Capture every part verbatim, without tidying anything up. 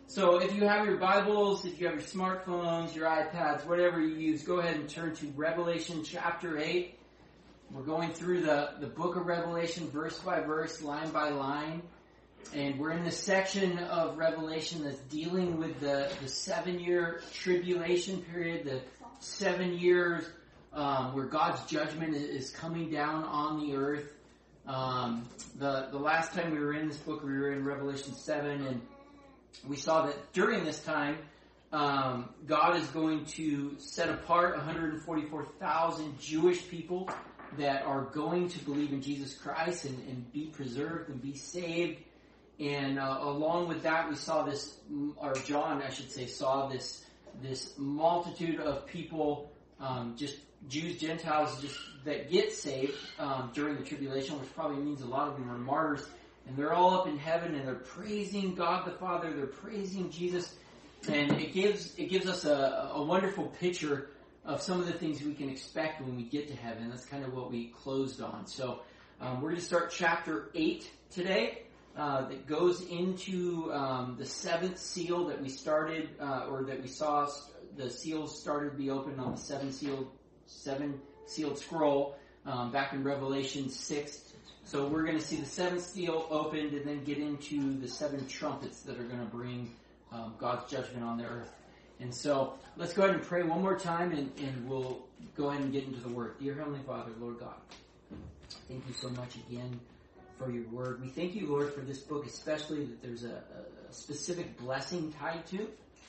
So if you have your Bibles, if you have your smartphones, your iPads, whatever you use, go ahead and turn to Revelation chapter eight. We're going through the, the book of Revelation verse by verse, line by line. And we're in the section of Revelation that's dealing with the, the seven-year tribulation period, the seven years um, where God's judgment is coming down on the earth. Um, the, the last time we were in this book, we were in Revelation seven, and we saw that during this time, um, God is going to set apart one hundred forty-four thousand Jewish people that are going to believe in Jesus Christ and, and be preserved and be saved. And uh, along with that, we saw this, or John, I should say, saw this this multitude of people, um, just Jews, Gentiles, just that get saved um, during the tribulation, which probably means a lot of them are martyrs. And they're all up in heaven, and they're praising God the Father. They're praising Jesus, and it gives it gives us a, a wonderful picture of some of the things we can expect when we get to heaven. That's kind of what we closed on. So um, we're going to start chapter eight today. Uh, that goes into um, the seventh seal that we started, uh, or that we saw. The seals started to be opened on the seven sealed seven sealed scroll um, back in Revelation six. So we're going to see the seventh seal opened and then get into the seven trumpets that are going to bring um, God's judgment on the earth. And so let's go ahead and pray one more time, and, and we'll go ahead and get into the Word. Dear Heavenly Father, Lord God, thank you so much again for your Word. We thank you, Lord, for this book, especially that there's a, a specific blessing tied to.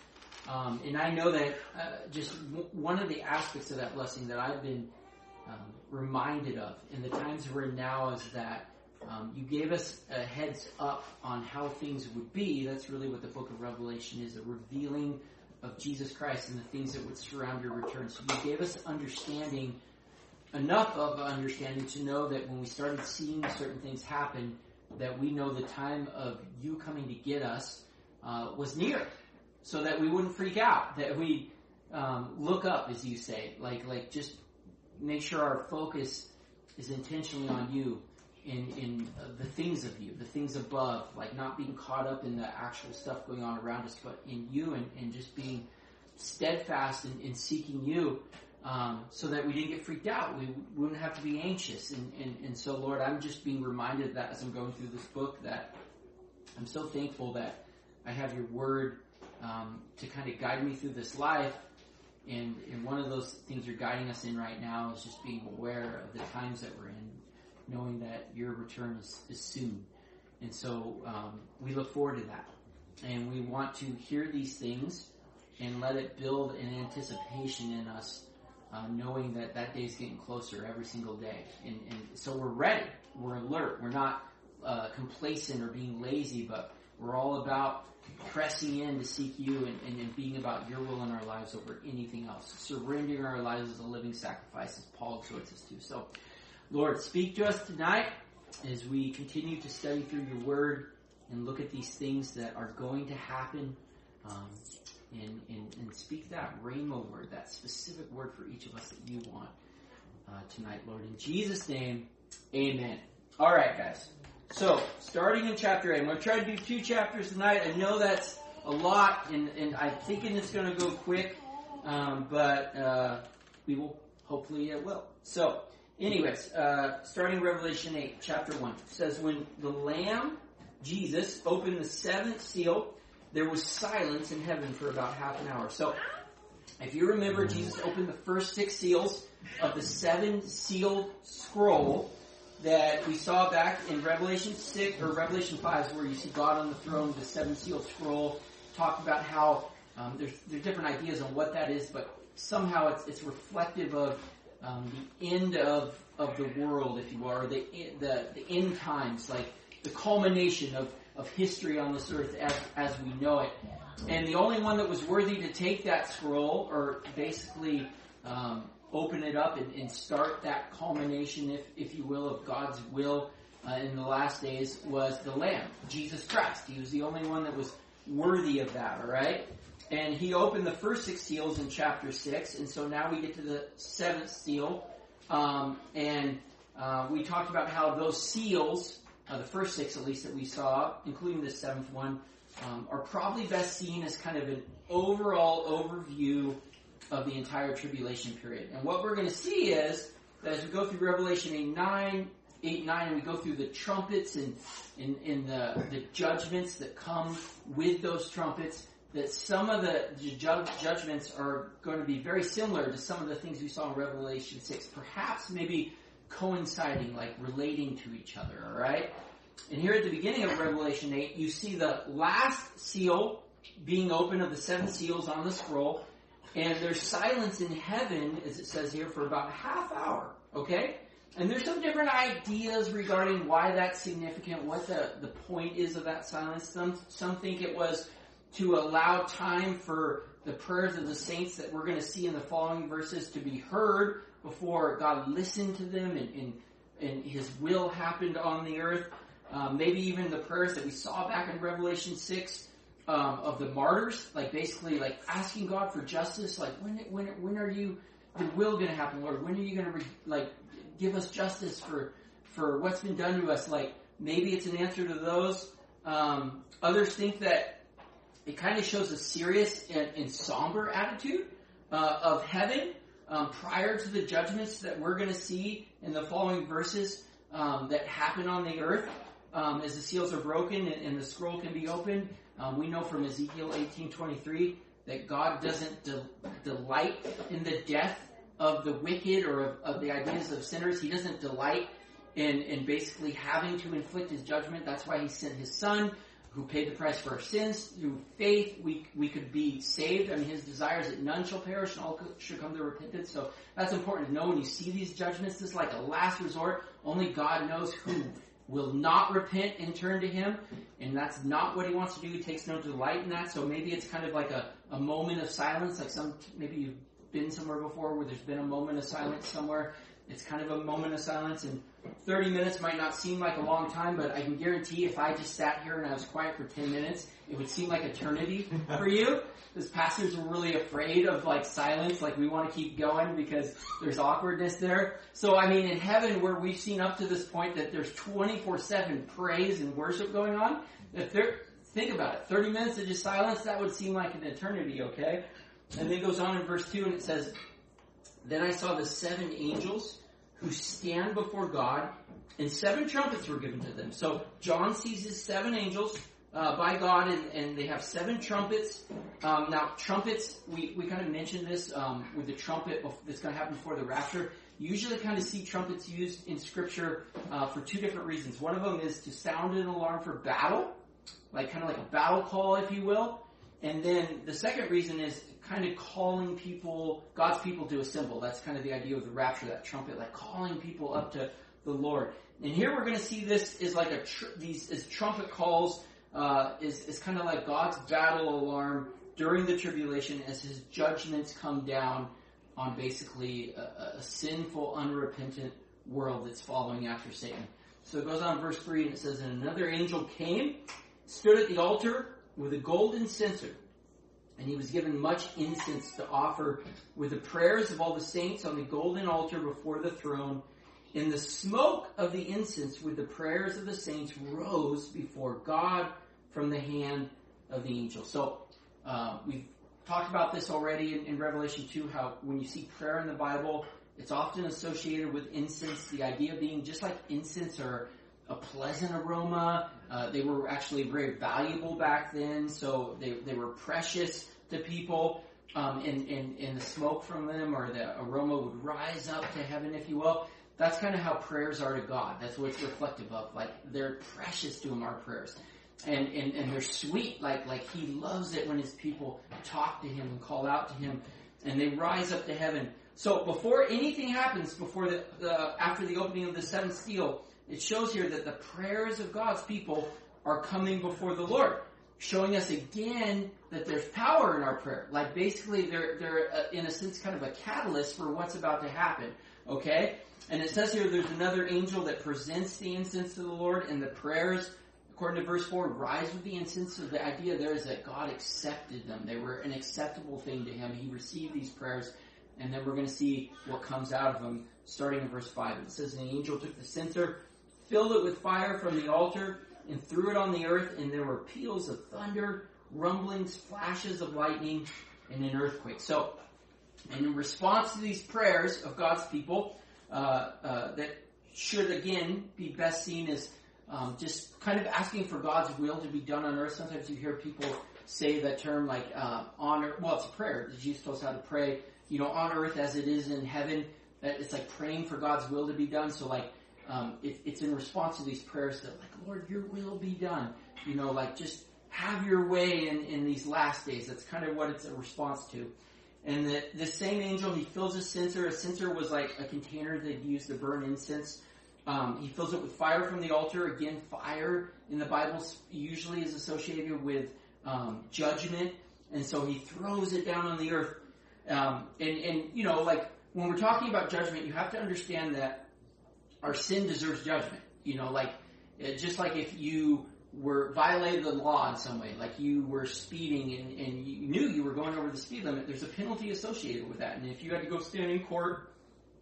Um, and I know that uh, just w- one of the aspects of that blessing that I've been Um, reminded of in the times we're in now is that um, you gave us a heads up on how things would be. That's really what the book of Revelation is, a revealing of Jesus Christ and the things that would surround your return. So you gave us understanding, enough of understanding to know that when we started seeing certain things happen, that we know the time of you coming to get us uh, was near, so that we wouldn't freak out, that we um, look up, as you say, like like just make sure our focus is intentionally on you, in, in uh, the things of you, the things above, like not being caught up in the actual stuff going on around us, but in you, and, and just being steadfast in, in seeking you, um, so that we didn't get freaked out. We wouldn't have to be anxious. And, and, and so, Lord, I'm just being reminded of that as I'm going through this book, that I'm so thankful that I have your word um, to kind of guide me through this life. And, and one of those things you're guiding us in right now is just being aware of the times that we're in, knowing that your return is, is soon. And so um, we look forward to that. And we want to hear these things and let it build an anticipation in us, uh, knowing that that day is getting closer every single day. And, and so we're ready. We're alert. We're not uh, complacent or being lazy, but we're all about pressing in to seek you, and, and, and being about your will in our lives over anything else. Surrendering our lives as a living sacrifice, as Paul exhorts us to. So, Lord, speak to us tonight as we continue to study through your word and look at these things that are going to happen, um, and, and, and speak that rhema word, that specific word for each of us that you want uh, tonight, Lord. In Jesus' name, amen. All right, guys. So, starting in chapter eight, I'm going to try to do two chapters tonight. I know that's a lot, and, and I'm thinking it's going to go quick, um, but uh, we will, hopefully it will. So, anyways, uh, starting Revelation eight, chapter one, it says, when the Lamb, Jesus, opened the seventh seal, there was silence in heaven for about half an hour. So, if you remember, Jesus opened the first six seals of the seven sealed scroll that we saw back in Revelation six, or Revelation five, where you see God on the throne, the seven sealed scroll, talked about how um, there's, there's different ideas on what that is, but somehow it's, it's reflective of um, the end of, of the world, if you will, or the, the, the end times, like the culmination of, of history on this earth as, as we know it. And the only one that was worthy to take that scroll, or basically um, open it up and, and start that culmination, if if you will, of God's will uh, in the last days, was the Lamb, Jesus Christ. He was the only one that was worthy of that, all right? And he opened the first six seals in chapter six, and so now we get to the seventh seal. Um, and uh, we talked about how those seals, uh, the first six at least that we saw, including the seventh one, um, are probably best seen as kind of an overall overview of the entire tribulation period. And what we're going to see is that as we go through Revelation eight, nine, eight, nine, and we go through the trumpets and, and, and the, the judgments that come with those trumpets, that some of the ju- judgments are going to be very similar to some of the things we saw in Revelation six, perhaps maybe coinciding, like relating to each other, all right? And here at the beginning of Revelation eight, you see the last seal being opened of the seven seals on the scroll, and there's silence in heaven, as it says here, for about a half hour, okay? And there's some different ideas regarding why that's significant, what the, the point is of that silence. Some, some think it was to allow time for the prayers of the saints that we're going to see in the following verses to be heard before God listened to them and, and, and His will happened on the earth. Um, maybe even the prayers that we saw back in Revelation six um, of the martyrs, like basically like asking God for justice, like when when when are you the will going to happen, Lord? When are you going to re- like give us justice for for what's been done to us? Like maybe it's an answer to those. Um, others think that it kind of shows a serious and, and somber attitude uh, of heaven um, prior to the judgments that we're going to see in the following verses um, that happen on the earth um, as the seals are broken and, and the scroll can be opened. Um, we know from Ezekiel eighteen twenty-three that God doesn't de- delight in the death of the wicked or of, of the ideas of sinners. He doesn't delight in, in basically having to inflict His judgment. That's why He sent His Son, who paid the price for our sins. Through faith, we we could be saved. I mean, His desire is that none shall perish and all should come to repentance. So that's important to know when you see these judgments. This is like a last resort. Only God knows who will not repent and turn to Him. And that's not what He wants to do. He takes no delight in that. So maybe it's kind of like a, a moment of silence. Like some, maybe you've been somewhere before where there's been a moment of silence somewhere. It's kind of a moment of silence, and thirty minutes might not seem like a long time, but I can guarantee if I just sat here and I was quiet for ten minutes, it would seem like eternity for you. Because pastors are really afraid of like silence, like we want to keep going because there's awkwardness there. So I mean, in heaven, where we've seen up to this point that there's twenty-four seven praise and worship going on, if there, think about it, thirty minutes of just silence, that would seem like an eternity, okay? And then it goes on in verse two and it says, "Then I saw the seven angels who stand before God, and seven trumpets were given to them." So John sees his seven angels uh, by God, and, and they have seven trumpets. Um, now, trumpets, we, we kind of mentioned this um, with the trumpet that's going to happen before the rapture. You usually kind of see trumpets used in Scripture uh, for two different reasons. One of them is to sound an alarm for battle, like kind of like a battle call, if you will. And then the second reason is kind of calling people, God's people to assemble. That's kind of the idea of the rapture, that trumpet, like calling people up to the Lord. And here we're going to see this is like a tr- these as trumpet calls uh, is is kind of like God's battle alarm during the tribulation as His judgments come down on basically a, a sinful, unrepentant world that's following after Satan. So it goes on in verse three and it says, "And another angel came, stood at the altar with a golden censer, and he was given much incense to offer with the prayers of all the saints on the golden altar before the throne. And the smoke of the incense with the prayers of the saints rose before God from the hand of the angel." So uh, we've talked about this already in, in Revelation two, how when you see prayer in the Bible, it's often associated with incense, the idea being just like incense or a pleasant aroma. Uh, they were actually very valuable back then, so they, they were precious to people, um, and, and, and the smoke from them or the aroma would rise up to heaven, if you will. That's kind of how prayers are to God. That's what it's reflective of. Like, they're precious to Him, our prayers. And, and, and they're sweet, like, like He loves it when His people talk to Him and call out to Him, and they rise up to heaven. So before anything happens, before the, the after the opening of the seventh seal, it shows here that the prayers of God's people are coming before the Lord, showing us again that there's power in our prayer. Like basically they're, they're uh, in a sense kind of a catalyst for what's about to happen, okay? And it says here there's another angel that presents the incense to the Lord, and the prayers, according to verse four, rise with the incense. So the idea there is that God accepted them. They were an acceptable thing to Him. He received these prayers, and then we're going to see what comes out of them starting in verse five. It says, "And the angel took the censer, filled it with fire from the altar, and threw it on the earth, and there were peals of thunder, rumblings, flashes of lightning, and an earthquake. So, and in response to these prayers of God's people, uh, uh, that should again be best seen as um, just kind of asking for God's will to be done on earth. Sometimes you hear people say that term like uh, on earth. Well, it's a prayer. Jesus told us how to pray. You know, on earth as it is in heaven. That it's like praying for God's will to be done. So like um, it, it's in response to these prayers that like, Lord, your will be done. You know, like just have your way in, in these last days. That's kind of what it's a response to. And the, the same angel, he fills a censer. A censer was like a container that used to burn incense. Um, he fills it with fire from the altar. Again, fire in the Bible usually is associated with um, judgment. And so he throws it down on the earth. Um, and, and, you know, like when we're talking about judgment, you have to understand that our sin deserves judgment. You know, like just like if you were violated the law in some way, like you were speeding and, and you knew you were going over the speed limit, there's a penalty associated with that. And if you had to go stand in court,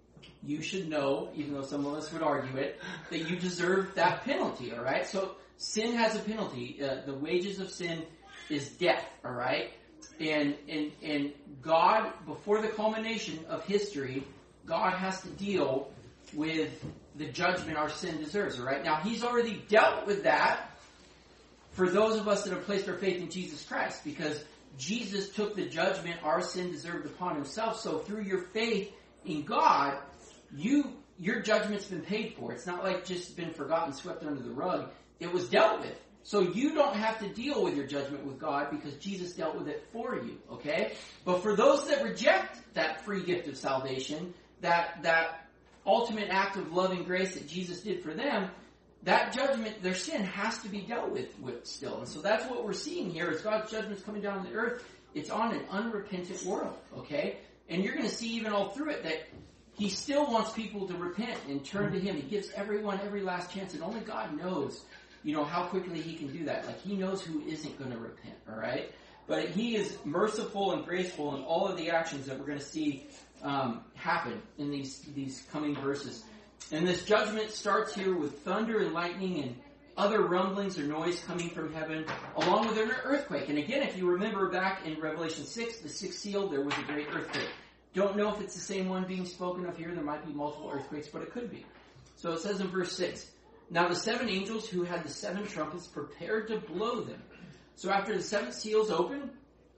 you should know, even though some of us would argue it, that you deserve that penalty, all right? So sin has a penalty. Uh, the wages of sin is death, all right? And, and, and God, before the culmination of history, God has to deal with the judgment our sin deserves, all right? Now, he's already dealt with that for those of us that have placed our faith in Jesus Christ, because Jesus took the judgment our sin deserved upon himself. So through your faith in God, you your judgment's been paid for. It's not like just been forgotten, swept under the rug. It was dealt with. So you don't have to deal with your judgment with God because Jesus dealt with it for you, okay? But for those that reject that free gift of salvation, that that ultimate act of loving grace that Jesus did for them, that judgment, their sin has to be dealt with, with still. And so that's what we're seeing here is God's judgment's coming down on the earth. It's on an unrepentant world, okay? And you're going to see even all through it that he still wants people to repent and turn to him. He gives everyone every last chance, and only God knows, you know, how quickly he can do that. Like, he knows who isn't going to repent, all right? But he is merciful and graceful in all of the actions that we're going to see um, happen in these, these coming verses. And this judgment starts here with thunder and lightning and other rumblings or noise coming from heaven, along with an earthquake. And again, if you remember back in Revelation six, the sixth seal, there was a great earthquake. Don't know if it's the same one being spoken of here. There might be multiple earthquakes, but it could be. So it says in verse six, now the seven angels who had the seven trumpets prepared to blow them. So after the seventh seal's open,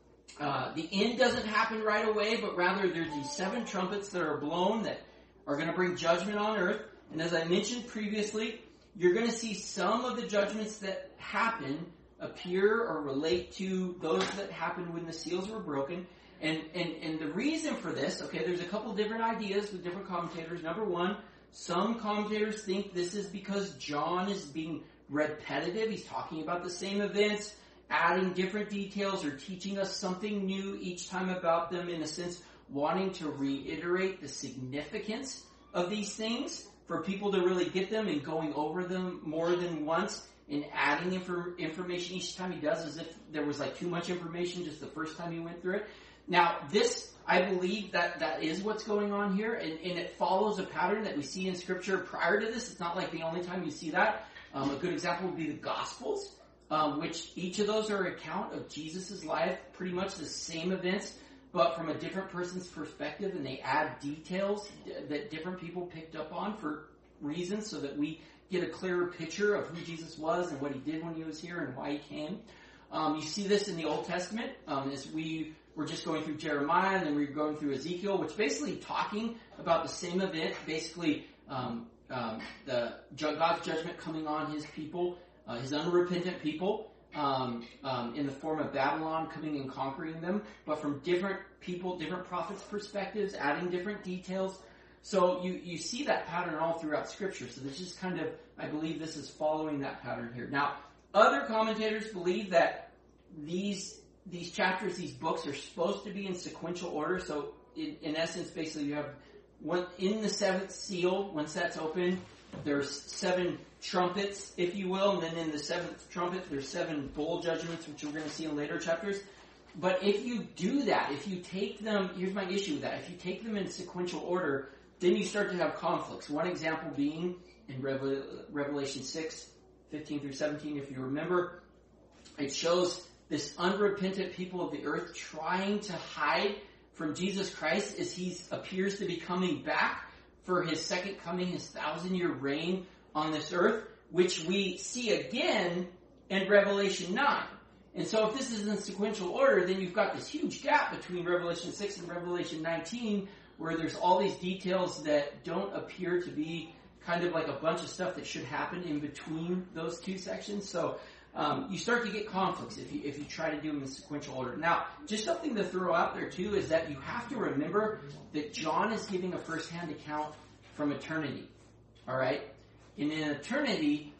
uh, the end doesn't happen right away, but rather there's these seven trumpets that are blown that are going to bring judgment on earth. And as I mentioned previously, you're going to see some of the judgments that happen appear or relate to those that happened when the seals were broken. And, and, and the reason for this, okay, there's a couple different ideas with different commentators. Number one, some commentators think this is because John is being repetitive. He's talking about the same events, adding different details or teaching us something new each time about them, in a sense, wanting to reiterate the significance of these things for people to really get them, and going over them more than once and adding infor- information each time he does, as if there was like too much information just the first time he went through it. Now, this, I believe that that is what's going on here, and, and it follows a pattern that we see in Scripture prior to this. It's not like the only time you see that. Um, a good example would be the Gospels, um, which each of those are an account of Jesus' life, pretty much the same events, but from a different person's perspective, and they add details that different people picked up on for reasons so that we get a clearer picture of who Jesus was and what he did when he was here and why he came. Um, you see this in the Old Testament, um, as we were just going through Jeremiah, and then we were going through Ezekiel, which basically talking about the same event, basically um, um, the God's judgment coming on his people, uh, his unrepentant people, um, um, in the form of Babylon coming and conquering them, but from different people, different prophets' perspectives, adding different details. So you, you see that pattern all throughout Scripture. So this is kind of, I believe this is following that pattern here. Now, other commentators believe that these these chapters, these books, are supposed to be in sequential order. So in, in essence, basically you have one in the seventh seal, once that's open, there's seven trumpets, if you will, and then in the seventh trumpet, there's seven bowl judgments, which we're going to see in later chapters. But if you do that, if you take them, here's my issue with that, if you take them in sequential order, then you start to have conflicts. One example being in Revelation six, fifteen through seventeen, if you remember, it shows this unrepentant people of the earth trying to hide from Jesus Christ as he appears to be coming back for his second coming, his thousand-year reign on this earth, which we see again in Revelation nine. And so if this is in sequential order, then you've got this huge gap between Revelation six and Revelation nineteen, where there's all these details that don't appear to be kind of like a bunch of stuff that should happen in between those two sections. So um, you start to get conflicts if you if you try to do them in sequential order. Now, just something to throw out there too is that you have to remember that John is giving a first-hand account from eternity. All right? And in eternity,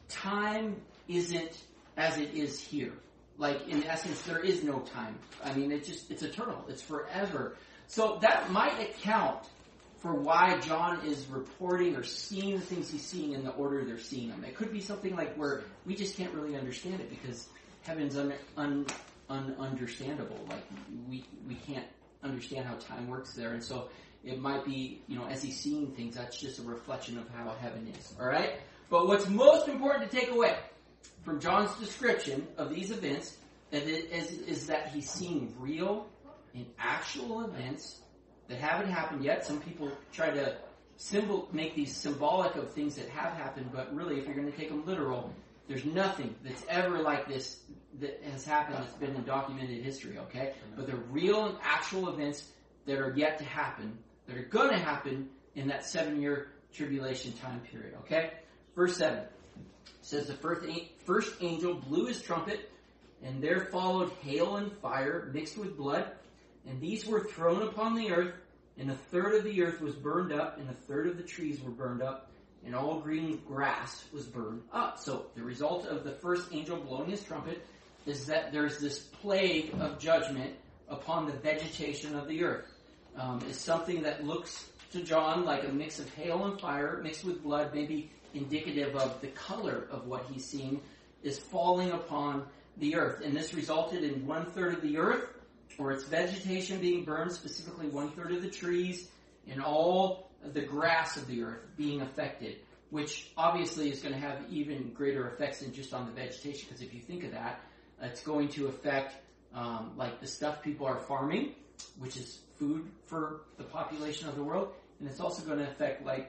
time isn't as it is here. Like, in essence, there is no time. I mean, it just, it's eternal. It's forever. So that might account for why John is reporting or seeing the things he's seeing in the order they're seeing them. It could be something like where we just can't really understand it because heaven's un, un, un, understandable. Like, we, we can't understand how time works there. And so it might be, you know, as he's seeing things, that's just a reflection of how heaven is. All right? But what's most important to take away from John's description of these events is, is that he's seeing real and actual events that haven't happened yet. Some people try to symbol make these symbolic of things that have happened, but really, if you're going to take them literal, there's nothing that's ever like this that has happened that's been in documented history, okay? But they're real and actual events that are yet to happen, that are going to happen in that seven-year tribulation time period, okay? Verse seven. Says the first, first angel blew his trumpet, and there followed hail and fire mixed with blood, and these were thrown upon the earth, and a third of the earth was burned up, and a third of the trees were burned up, and all green grass was burned up. So the result of the first angel blowing his trumpet is that there's this plague of judgment upon the vegetation of the earth. Um, it's something that looks to John like a mix of hail and fire mixed with blood, maybe indicative of the color of what he's seeing, is falling upon the earth. And this resulted in one-third of the earth, or its vegetation being burned, specifically one-third of the trees, and all of the grass of the earth being affected, which obviously is going to have even greater effects than just on the vegetation, because if you think of that, it's going to affect um, like the stuff people are farming, which is food for the population of the world, and it's also going to affect like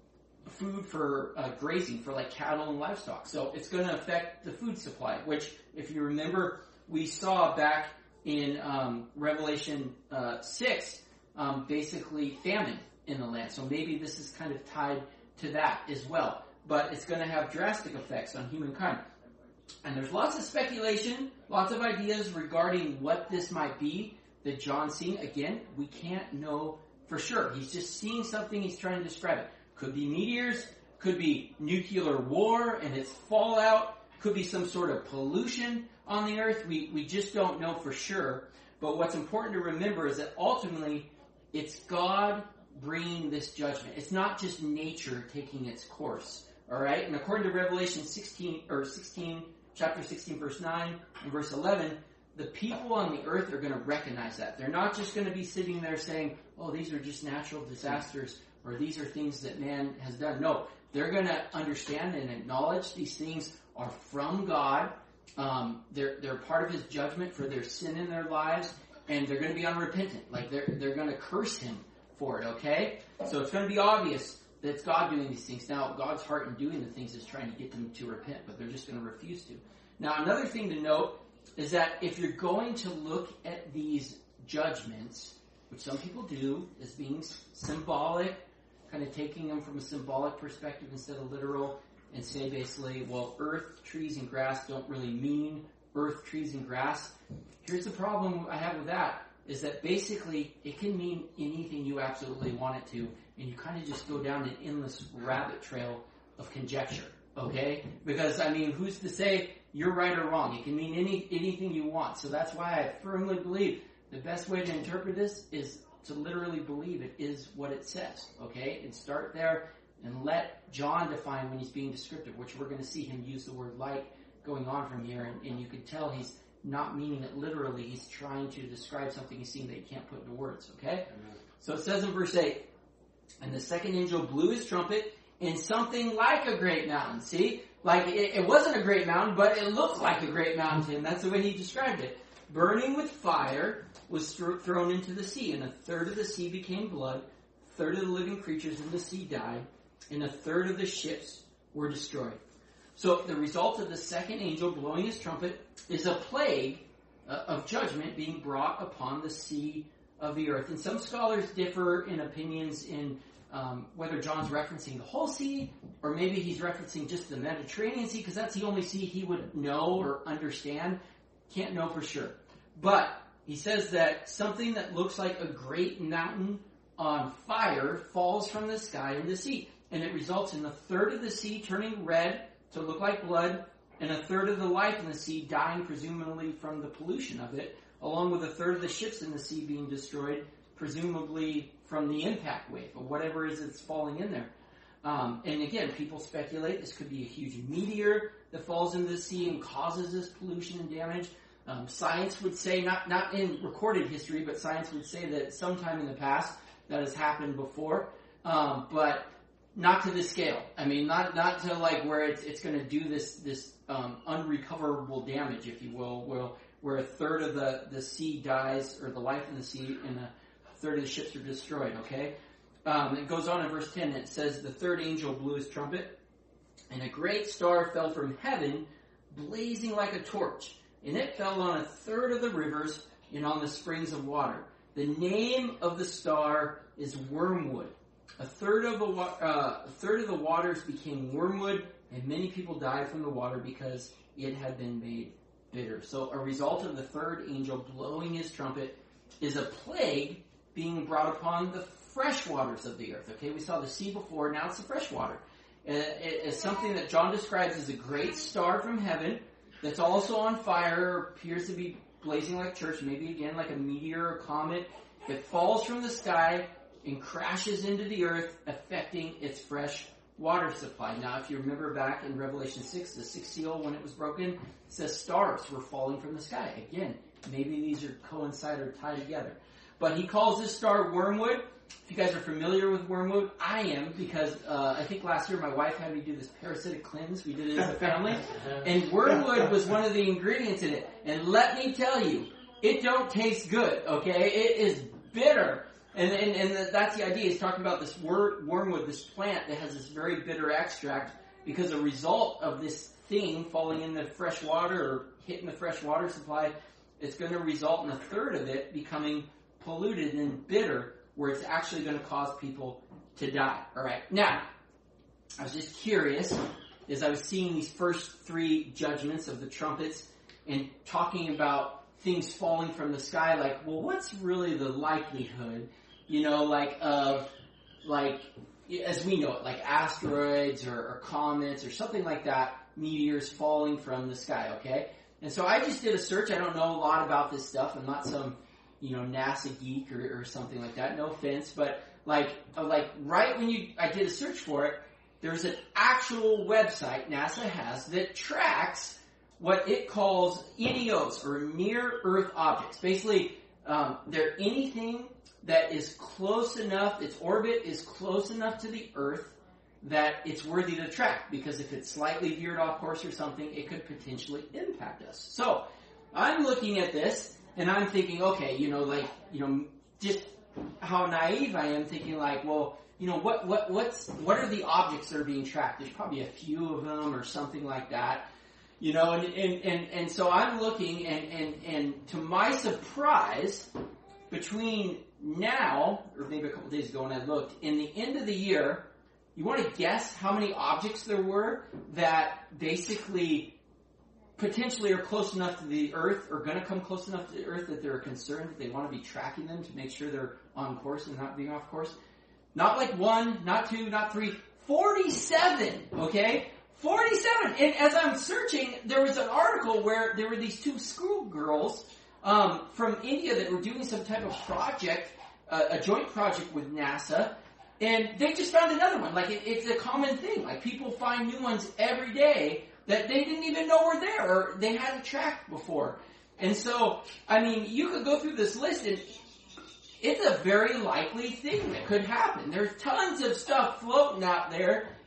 food for uh, grazing for like cattle and livestock. So it's going to affect the food supply, which if you remember, we saw back in um, Revelation uh, six, um, basically famine in the land. So maybe this is kind of tied to that as well. But it's going to have drastic effects on humankind. And there's lots of speculation, lots of ideas regarding what this might be that John's seeing. Again, we can't know for sure. He's just seeing something, he's trying to describe it. Could be meteors, could be nuclear war and its fallout, could be some sort of pollution on the earth. We we just don't know for sure. But what's important to remember is that ultimately it's God bringing this judgment. It's not just nature taking its course. All right? And according to Revelation sixteen or sixteen, chapter sixteen, verse nine and verse eleven, the people on the earth are going to recognize that. They're not just going to be sitting there saying, "Oh, these are just natural disasters," or these are things that man has done. No, they're going to understand and acknowledge these things are from God. Um, they're they're part of His judgment for their sin in their lives, and they're going to be unrepentant. Like they're they're going to curse Him for it. Okay, so it's going to be obvious that it's God doing these things. Now, God's heart in doing the things is trying to get them to repent, but they're just going to refuse to. Now, another thing to note is that if you're going to look at these judgments, which some people do, as being symbolic, kind of taking them from a symbolic perspective instead of literal, and say basically, well, earth, trees, and grass don't really mean earth, trees, and grass. Here's the problem I have with that, is that basically it can mean anything you absolutely want it to, and you kind of just go down an endless rabbit trail of conjecture, okay? Because, I mean, who's to say you're right or wrong? It can mean any anything you want. So that's why I firmly believe the best way to interpret this is to literally believe it is what it says, okay? And start there and let John define when he's being descriptive, which we're going to see him use the word light going on from here, and, and you can tell he's not meaning it literally. He's trying to describe something he's seeing that he can't put into words, okay? Amen. So it says in verse eight, "And the second angel blew his trumpet, in something like a great mountain. See? Like, it, it wasn't a great mountain, but it looked like a great mountain to him. That's the way he described it. Burning with fire was th- thrown into the sea, and a third of the sea became blood, a third of the living creatures in the sea died, and a third of the ships were destroyed. So the result of the second angel blowing his trumpet is a plague uh, of judgment being brought upon the sea of the earth. And some scholars differ in opinions in um, whether John's referencing the whole sea, or maybe he's referencing just the Mediterranean Sea, because that's the only sea he would know or understand. Can't know for sure. But he says that something that looks like a great mountain on fire falls from the sky in the sea. And it results in a third of the sea turning red to look like blood, and a third of the life in the sea dying, presumably from the pollution of it, along with a third of the ships in the sea being destroyed, presumably from the impact wave, or whatever it is that's falling in there. Um, and again, people speculate this could be a huge meteor that falls into the sea and causes this pollution and damage. Um, science would say, not, not in recorded history, but science would say that sometime in the past that has happened before, um, but not to this scale. I mean, not not to like where it's it's going to do this this um, unrecoverable damage, if you will, where, where a third of the, the sea dies, or the life in the sea, and a third of the ships are destroyed, okay? Um, it goes on in verse ten, it says, the third angel blew his trumpet, and a great star fell from heaven, blazing like a torch. And it fell on a third of the rivers and on the springs of water. The name of the star is Wormwood. A third of the wa- uh, a third of the waters became wormwood, and many people died from the water because it had been made bitter. So a result of the third angel blowing his trumpet is a plague being brought upon the fresh waters of the earth. Okay, we saw the sea before, now it's the fresh water. Uh, it, it's something that John describes as a great star from heaven that's also on fire, appears to be blazing like church, maybe again like a meteor or comet. It falls from the sky and crashes into the earth, affecting its fresh water supply. Now, if you remember back in Revelation six, the sixth seal, when it was broken, it says stars were falling from the sky. Again, maybe these are coincide or tie together. But he calls this star Wormwood. If you guys are familiar with wormwood, I am, because uh, I think last year my wife had me do this parasitic cleanse. We did it as a family. And wormwood was one of the ingredients in it. And let me tell you, it don't taste good, okay? It is bitter. And and, and that's the idea. He's talking about this wor- wormwood, this plant that has this very bitter extract, because a result of this thing falling in the fresh water or hitting the fresh water supply, it's going to result in a third of it becoming polluted and bitter, where it's actually going to cause people to die. All right. Now, I was just curious as I was seeing these first three judgments of the trumpets and talking about things falling from the sky, like, well, what's really the likelihood, you know, like of, like, as we know it, like asteroids or, or comets or something like that, meteors falling from the sky, okay? And so I just did a search. I don't know a lot about this stuff. I'm not some, you know, NASA geek or, or something like that. No offense, but like, like right when you, I did a search for it, there's an actual website NASA has that tracks what it calls N E Os, or near Earth objects. Basically, um, they're anything that is close enough, its orbit is close enough to the Earth that it's worthy to track, because if it's slightly veered off course or something, it could potentially impact us. So, I'm looking at this, and I'm thinking, okay, you know, like, you know, just how naive I am, thinking like, well, you know, what, what, what's, what are the objects that are being tracked? There's probably a few of them or something like that, you know, and, and, and, and so I'm looking, and, and, and to my surprise, between now, or maybe a couple days ago when I looked, in the end of the year, you want to guess how many objects there were that basically potentially are close enough to the Earth, or going to come close enough to the Earth that they're concerned that they want to be tracking them to make sure they're on course and not being off course? Not like one, not two, not three, forty-seven, okay? forty-seven! And as I'm searching, there was an article where there were these two schoolgirls um, from India that were doing some type of project, uh, a joint project with NASA, and they just found another one. Like, it, it's a common thing. Like, people find new ones every day that they didn't even know were there, or they hadn't tracked before. And so, I mean, you could go through this list, and it's a very likely thing that could happen. There's tons of stuff floating out there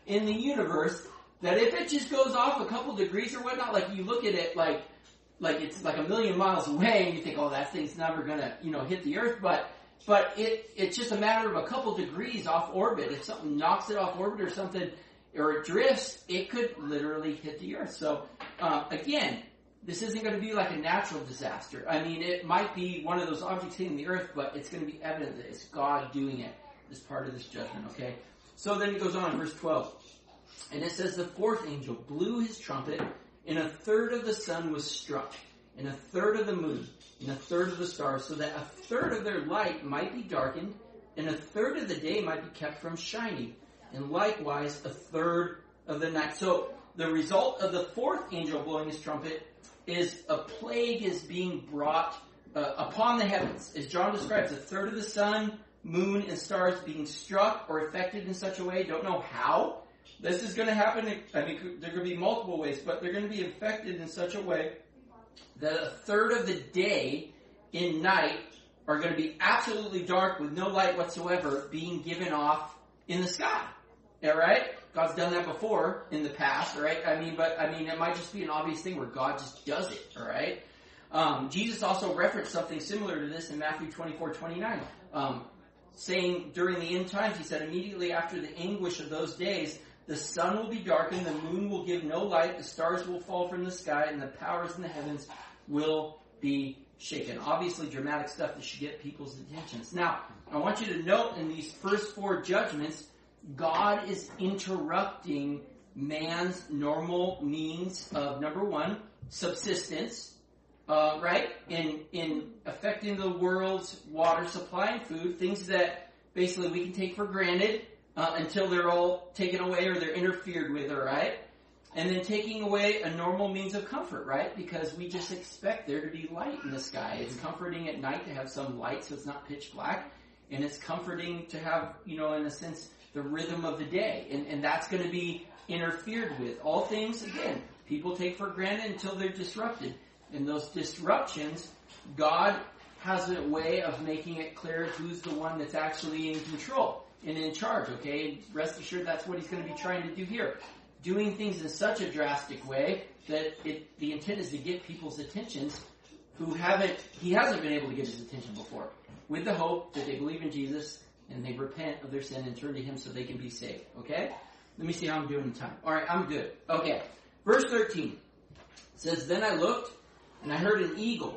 in the universe that if it just goes off a couple degrees or whatnot, like you look at it like like it's like a million miles away and you think, oh, that thing's never gonna, you know, hit the earth, but but it it's just a matter of a couple degrees off orbit. If something knocks it off orbit or something, or it drifts, it could literally hit the earth. So uh, again, this isn't going to be like a natural disaster. I mean, it might be one of those objects hitting the earth, but it's going to be evident that it's God doing it as part of this judgment, okay? So then it goes on in verse twelve. And it says, the fourth angel blew his trumpet, and a third of the sun was struck, and a third of the moon, and a third of the stars, so that a third of their light might be darkened, and a third of the day might be kept from shining, and likewise a third of the night. So the result of the fourth angel blowing his trumpet is a plague is being brought uh, upon the heavens. As John describes, a third of the sun, moon, and stars being struck or affected in such a way. Don't know how this is going to happen. I mean, there are going to be multiple ways, but they're going to be affected in such a way that a third of the day and night are going to be absolutely dark with no light whatsoever being given off in the sky. All right? God's done that before in the past, all right? I mean, but I mean, it might just be an obvious thing where God just does it, all right? Um, Jesus also referenced something similar to this in Matthew twenty-four twenty-nine, um, saying during the end times, he said, immediately after the anguish of those days, the sun will be darkened, the moon will give no light, the stars will fall from the sky, and the powers in the heavens will be shaken. Obviously, dramatic stuff that should get people's attentions. Now, I want you to note in these first four judgments, God is interrupting man's normal means of, number one, subsistence, uh, right? In in affecting the world's water supply and food, things that basically we can take for granted uh, until they're all taken away or they're interfered with, all right? And then taking away a normal means of comfort, right? Because we just expect there to be light in the sky. It's comforting at night to have some light so it's not pitch black. And it's comforting to have, you know, in a sense, the rhythm of the day. And, and that's going to be interfered with. All things, again, people take for granted until they're disrupted. And those disruptions, God has a way of making it clear who's the one that's actually in control and in charge, okay? Rest assured that's what he's going to be trying to do here. Doing things in such a drastic way that it, the intent is to get people's attentions who haven't, he hasn't been able to get his attention before, with the hope that they believe in Jesus and they repent of their sin and turn to him so they can be saved, okay? Let me see how I'm doing in time. All right, I'm good. Okay, verse thirteen says, then I looked and I heard an eagle.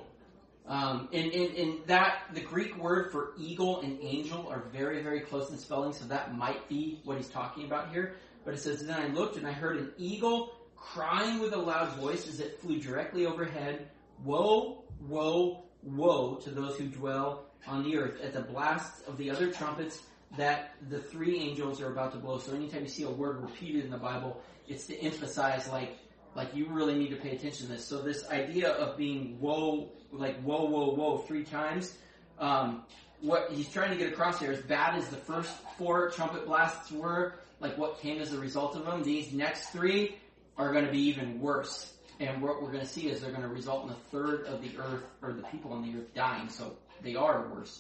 Um, and, and, and that, the Greek word for eagle and angel are very, very close in spelling, so that might be what he's talking about here. But it says, then I looked and I heard an eagle crying with a loud voice as it flew directly overhead, woe, woe, woe to those who dwell on the earth at the blast of the other trumpets that the three angels are about to blow. So anytime you see a word repeated in the Bible, it's to emphasize like, like you really need to pay attention to this. So this idea of being woe, like whoa, whoa, whoa three times, um, what he's trying to get across here, as bad as the first four trumpet blasts were, like what came as a result of them, these next three are going to be even worse. And what we're going to see is they're going to result in a third of the earth, or the people on the earth dying. So they are worse.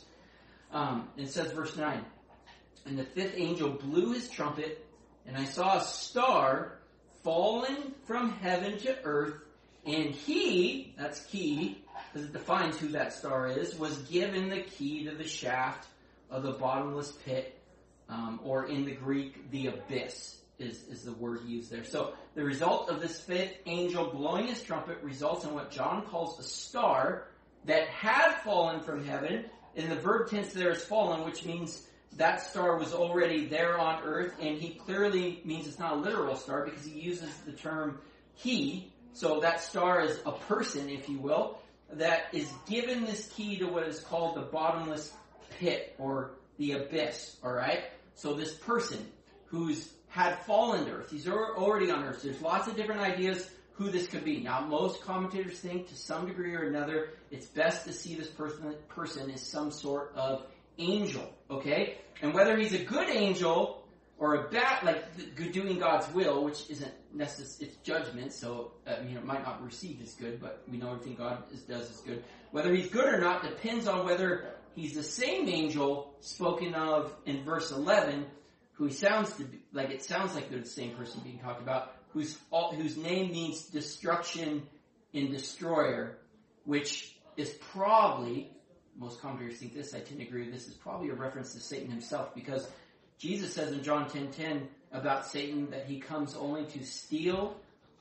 Um, it says verse nine, and the fifth angel blew his trumpet, and I saw a star falling from heaven to earth, and he, that's key, because it defines who that star is, was given the key to the shaft of the bottomless pit, um, or in the Greek, the abyss is, is the word used there. So the result of this fifth angel blowing his trumpet results in what John calls a star that had fallen from heaven, and the verb tense there is fallen, which means that star was already there on earth, and he clearly means it's not a literal star because he uses the term he. So that star is a person, if you will, that is given this key to what is called the bottomless pit or the abyss, all right? So this person who's had fallen to earth, he's already on earth. There's lots of different ideas who this could be. Now, most commentators think to some degree or another, it's best to see this person, person as some sort of angel, okay? And whether he's a good angel or a bad, like doing God's will, which isn't necessary, it's judgment, so I mean, it might not be received as good, but we know everything God is, does is good. Whether he's good or not depends on whether he's the same angel spoken of in verse eleven, who he sounds to be, like it sounds like they're the same person being talked about, whose all, whose name means destruction and destroyer, which is probably, most commentators think this, I tend to agree with this, is probably a reference to Satan himself, because Jesus says in John ten ten about Satan that he comes only to steal,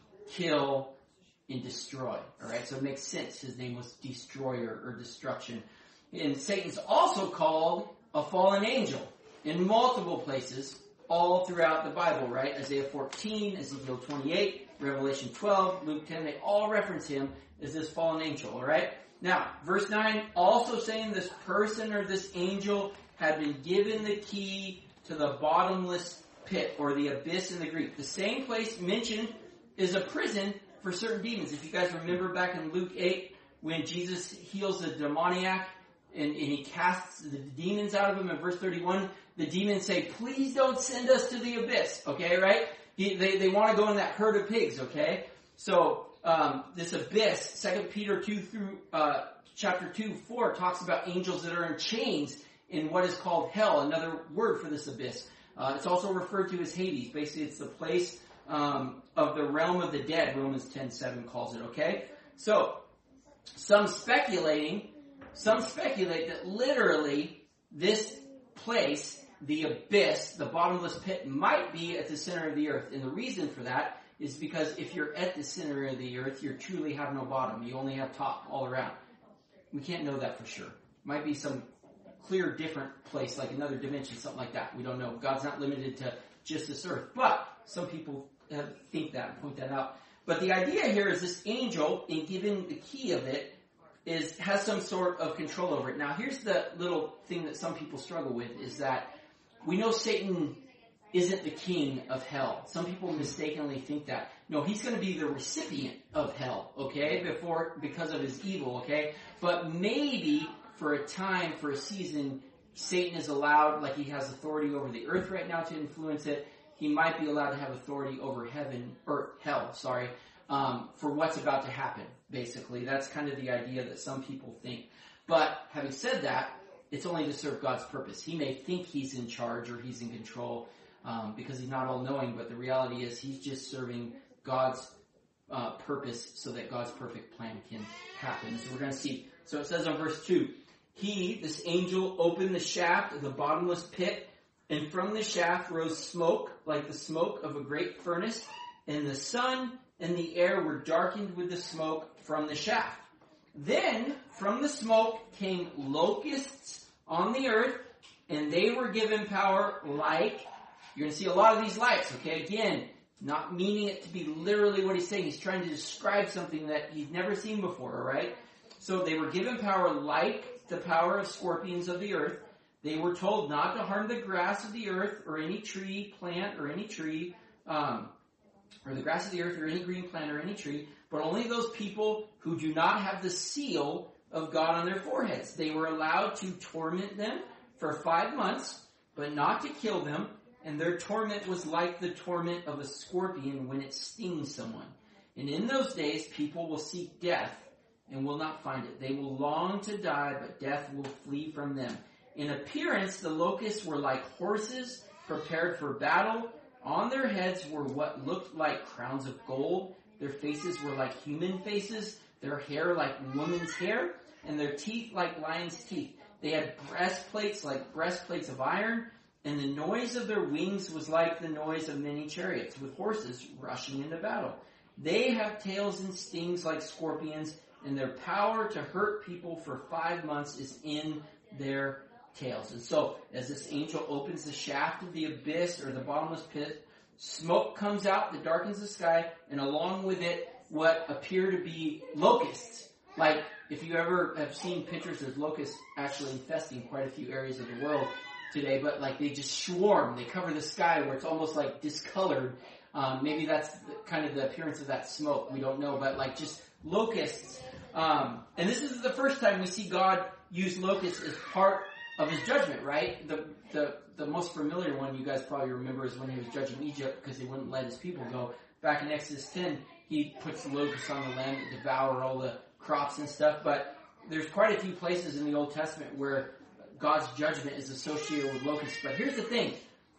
kill, and destroy. Alright, so it makes sense. His name was destroyer or destruction. And Satan's also called a fallen angel in multiple places all throughout the Bible, right? Isaiah fourteen, Ezekiel twenty-eight, Revelation twelve, Luke ten, they all reference him as this fallen angel, alright? Now, verse nine, also saying this person or this angel had been given the key to the bottomless pit, or the abyss in the Greek. The same place mentioned is a prison for certain demons. If you guys remember back in Luke eight, when Jesus heals the demoniac, and, and he casts the demons out of him in verse thirty-one, the demons say, please don't send us to the abyss, okay, right? He, they, they want to go in that herd of pigs, okay? So, um, this abyss, Second Peter two through, uh, chapter two, four talks about angels that are in chains in what is called hell, another word for this abyss. Uh, it's also referred to as Hades. Basically, it's the place, um, of the realm of the dead, Romans ten seven calls it, okay? So, some speculating, some speculate that literally this place, the abyss, the bottomless pit, might be at the center of the earth. And the reason for that is because if you're at the center of the earth, you truly have no bottom. You only have top all around. We can't know that for sure. Might be some clear different place, like another dimension, something like that. We don't know. God's not limited to just this earth. But some people uh, think that and point that out. But the idea here is this angel, in giving the key of it, is has some sort of control over it. Now, here's the little thing that some people struggle with, is that we know Satan isn't the king of hell. Some people mistakenly think that. No, he's going to be the recipient of hell, okay, before because of his evil, okay? But maybe for a time, for a season, Satan is allowed, like he has authority over the earth right now to influence it. He might be allowed to have authority over heaven, or hell, sorry, um, for what's about to happen, basically. That's kind of the idea that some people think. But having said that, it's only to serve God's purpose. He may think he's in charge or he's in control um, because he's not all-knowing, but the reality is he's just serving God's uh, purpose so that God's perfect plan can happen. So we're going to see. So it says on verse two, he, this angel, opened the shaft of the bottomless pit, and from the shaft rose smoke like the smoke of a great furnace, and the sun and the air were darkened with the smoke from the shaft. Then, from the smoke came locusts on the earth, and they were given power like, you're going to see a lot of these lights, okay? Again, not meaning it to be literally what he's saying. He's trying to describe something that he's never seen before, alright? So they were given power like the power of scorpions of the earth. They were told not to harm the grass of the earth or any tree, plant, or any tree, um, or the grass of the earth or any green plant or any tree, but only those people who do not have the seal of God on their foreheads. They were allowed to torment them for five months, but not to kill them, and their torment was like the torment of a scorpion when it stings someone. And in those days, people will seek death and will not find it. They will long to die, but death will flee from them. In appearance, the locusts were like horses prepared for battle. On their heads were what looked like crowns of gold. Their faces were like human faces, their hair like woman's hair, and their teeth like lions' teeth. They had breastplates like breastplates of iron, and the noise of their wings was like the noise of many chariots, with horses rushing into battle. They have tails and stings like scorpions, and their power to hurt people for five months is in their tails. And so, as this angel opens the shaft of the abyss, or the bottomless pit, smoke comes out that darkens the sky, and along with it, what appear to be locusts. Like, if you ever have seen pictures of locusts actually infesting quite a few areas of the world today, but like they just swarm, they cover the sky where it's almost like discolored. Um, maybe that's the, kind of the appearance of that smoke, we don't know, but like just locusts. Um, and this is the first time we see God use locusts as part of his judgment, right? The, the, the most familiar one you guys probably remember is when he was judging Egypt because they wouldn't let his people go. Back in Exodus ten, he puts the locusts on the land that devour all the crops and stuff, but there's quite a few places in the Old Testament where God's judgment is associated with locusts. But here's the thing.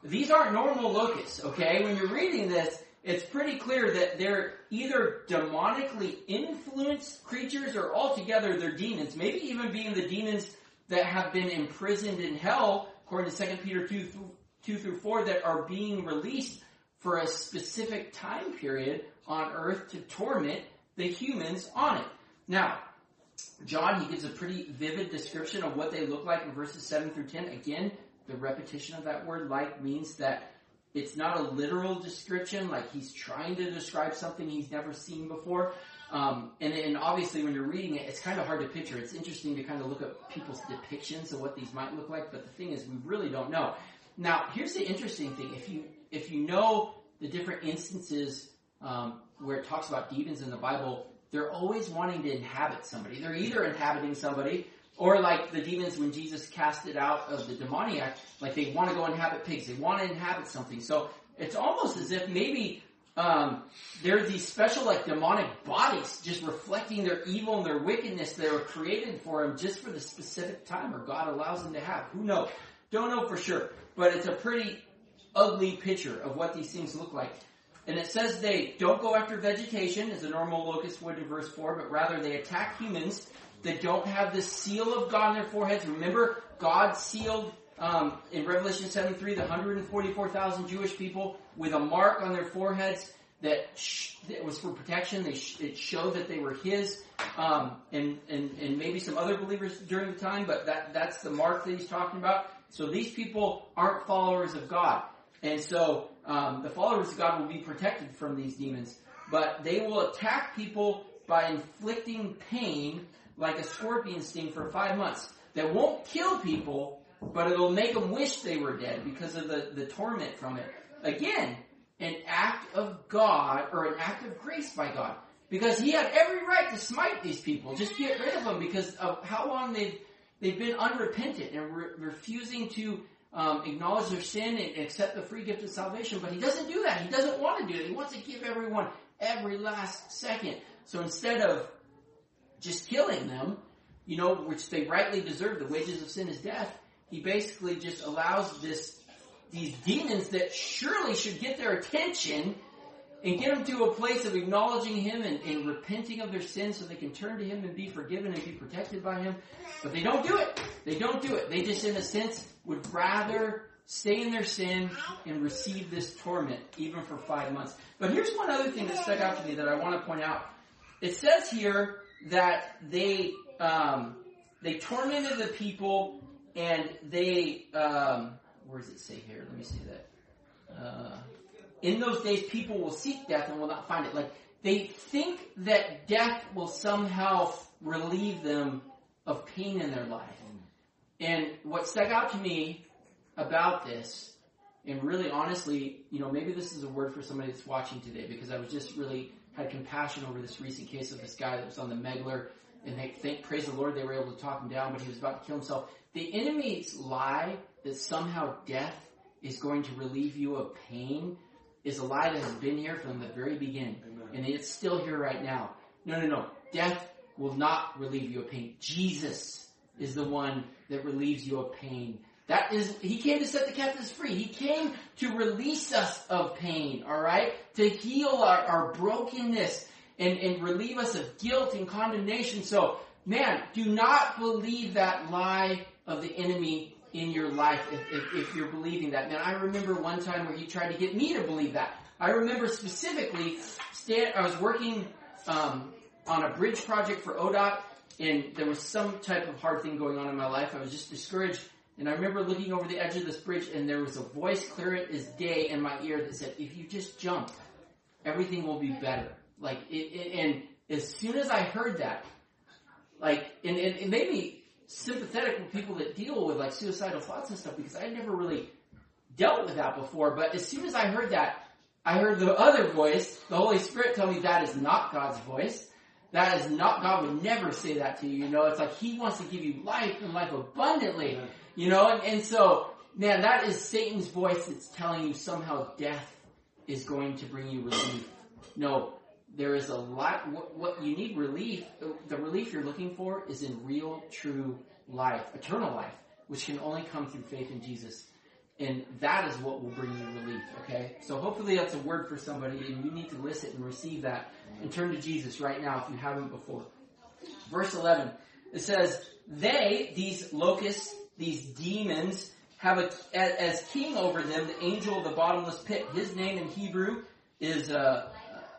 these aren't normal locusts, okay? When you're reading this, it's pretty clear that they're either demonically influenced creatures or altogether they're demons. Maybe even being the demons that have been imprisoned in hell, according to Second Peter two, two through four, that are being released for a specific time period on earth to torment the humans on it. Now, John, he gives a pretty vivid description of what they look like in verses seven through ten. Again, the repetition of that word like means that it's not a literal description, like he's trying to describe something he's never seen before. Um, and, and obviously when you're reading it, it's kind of hard to picture. It's interesting to kind of look at people's depictions of what these might look like, but the thing is, we really don't know. Now, here's the interesting thing. If you if you know the different instances um, where it talks about demons in the Bible, they're always wanting to inhabit somebody. They're either inhabiting somebody, or like the demons when Jesus cast it out of the demoniac, like they want to go inhabit pigs. They want to inhabit something. So it's almost as if maybe um, there's these special like demonic bodies just reflecting their evil and their wickedness that were created for them just for the specific time, or God allows them to have. Who knows? Don't know for sure. But it's a pretty ugly picture of what these things look like. And it says they don't go after vegetation, as a normal locust would in verse four, but rather they attack humans that don't have the seal of God on their foreheads. Remember, God sealed um, in Revelation seven three the one hundred forty-four thousand Jewish people with a mark on their foreheads that, sh- that was for protection. They sh- it showed that they were His, um, and, and, and maybe some other believers during the time, but that, that's the mark that He's talking about. So these people aren't followers of God. And so um, the followers of God will be protected from these demons. But they will attack people by inflicting pain like a scorpion sting for five months. That won't kill people, but it'll make them wish they were dead because of the, the torment from it. Again, an act of God, or an act of grace by God. Because He had every right to smite these people. Just get rid of them because of how long they've, they've been unrepentant and re- refusing to Um, acknowledge their sin and accept the free gift of salvation. But He doesn't do that. He doesn't want to do it. He wants to give everyone every last second. So instead of just killing them, you know, which they rightly deserve, the wages of sin is death, He basically just allows this these demons that surely should get their attention and get them to a place of acknowledging Him and, and repenting of their sins so they can turn to Him and be forgiven and be protected by Him. But they don't do it. They don't do it. They just, in a sense, would rather stay in their sin and receive this torment, even for five months. But here's one other thing that stuck out to me that I want to point out. It says here that they um, they tormented the people, and they, um, where does it say here? Let me see that. Uh, in those days, people will seek death and will not find it. Like, they think that death will somehow relieve them of pain in their life. And what stuck out to me about this, and really honestly, you know, maybe this is a word for somebody that's watching today, because I was just really had compassion over this recent case of this guy that was on the Megler, and they think, praise the Lord, they were able to talk him down, but he was about to kill himself. The enemy's lie that somehow death is going to relieve you of pain is a lie that has been here from the very beginning. Amen. And it's still here right now. No, no, no. Death will not relieve you of pain. Jesus is the one that relieves you of pain. That is, He came to set the captives free. He came to release us of pain, alright? To heal our, our brokenness and, and relieve us of guilt and condemnation. So, man, do not believe that lie of the enemy in your life if, if, if you're believing that. Man, I remember one time where he tried to get me to believe that. I remember specifically, stand, I was working um, on a bridge project for O D O T, and there was some type of hard thing going on in my life. I was just discouraged. And I remember looking over the edge of this bridge, and there was a voice clear as day in my ear that said, if you just jump, everything will be better. Like, it, it, and as soon as I heard that, like, and, and it made me sympathetic with people that deal with, like, suicidal thoughts and stuff, because I had never really dealt with that before. But as soon as I heard that, I heard the other voice, the Holy Spirit, tell me that is not God's voice. That is not, God would never say that to you, you know. It's like He wants to give you life and life abundantly. Yeah. You know, and, and so, man, that is Satan's voice that's telling you somehow death is going to bring you relief. No, there is a lot, what, what you need relief, the relief you're looking for is in real, true life, eternal life, which can only come through faith in Jesus. And that is what will bring you relief, okay? So hopefully that's a word for somebody, and you need to listen and receive that and turn to Jesus right now if you haven't before. Verse eleven, it says, they, these locusts, these demons, have a, as king over them, the angel of the bottomless pit. His name in Hebrew is uh,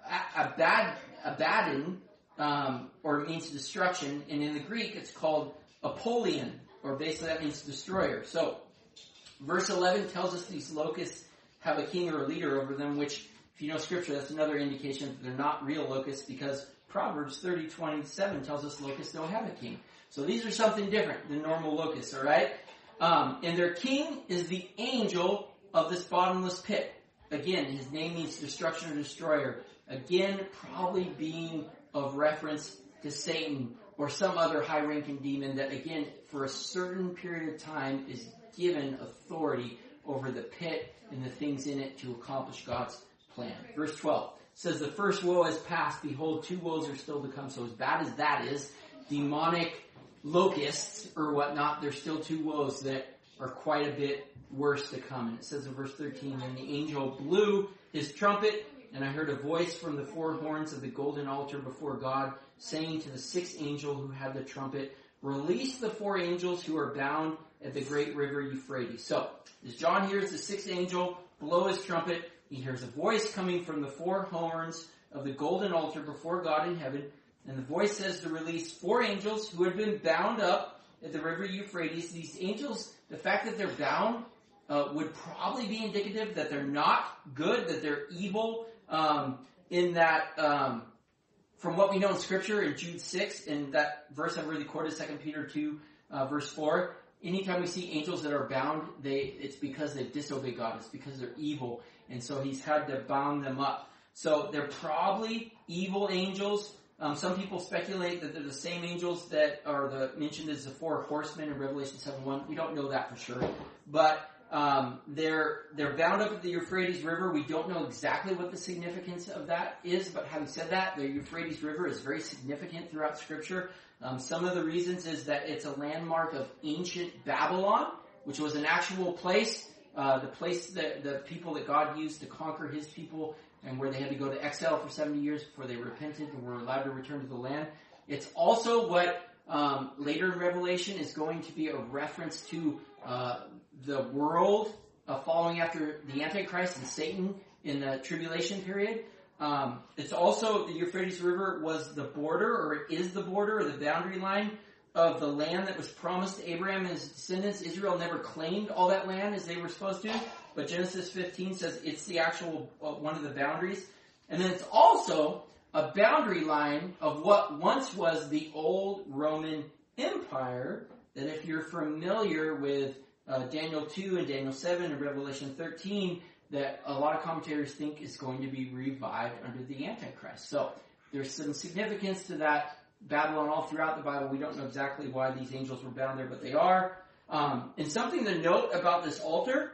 Abad, Abaddon, um, or it means destruction. And in the Greek, it's called Apollyon, or basically that means destroyer. So, verse eleven tells us these locusts have a king or a leader over them, which, if you know Scripture, that's another indication that they're not real locusts, because Proverbs thirty twenty-seven tells us locusts don't have a king. So these are something different than normal locusts, all right? Um, and their king is the angel of this bottomless pit. Again, his name means destruction or destroyer. Again, probably being of reference to Satan or some other high-ranking demon that, again, for a certain period of time is given authority over the pit and the things in it to accomplish God's plan. Verse twelve says, the first woe has passed. Behold, two woes are still to come. So as bad as that is, demonic locusts or whatnot, there's still two woes that are quite a bit worse to come. And it says in verse thirteen, and the angel blew his trumpet, and I heard a voice from the four horns of the golden altar before God, saying to the sixth angel who had the trumpet, release the four angels who are bound at the great river Euphrates. So, as John hears the sixth angel blow his trumpet, he hears a voice coming from the four horns of the golden altar before God in heaven, and the voice says to release four angels who had been bound up at the river Euphrates. These angels, the fact that they're bound, uh, would probably be indicative that they're not good, that they're evil, um, in that, um, from what we know in Scripture in Jude six, and that verse I've already quoted, Second Peter two, uh, verse four, anytime we see angels that are bound, they it's because they disobey God. It's because they're evil. And so he's had to bound them up. So they're probably evil angels. Um, some people speculate that they're the same angels that are the mentioned as the four horsemen in Revelation seven one. We don't know that for sure. But um, they're they're bound up at the Euphrates River. We don't know exactly what the significance of that is. But having said that, the Euphrates River is very significant throughout Scripture. Um, some of the reasons is that it's a landmark of ancient Babylon, which was an actual place, uh, the place that the people that God used to conquer his people, and where they had to go to exile for seventy years before they repented and were allowed to return to the land. It's also what um, later in Revelation is going to be a reference to uh, the world uh, following after the Antichrist and Satan in the tribulation period. Um, it's also, the Euphrates River was the border, or it is the border, or the boundary line of the land that was promised to Abraham and his descendants. Israel never claimed all that land as they were supposed to, but Genesis fifteen says it's the actual, uh, one of the boundaries. And then it's also a boundary line of what once was the old Roman Empire, that if you're familiar with uh, Daniel two and Daniel seven and Revelation thirteen, that a lot of commentators think is going to be revived under the Antichrist. So there's some significance to that Babylon all throughout the Bible. We don't know exactly why these angels were bound there, but they are. Um, and something to note about this altar,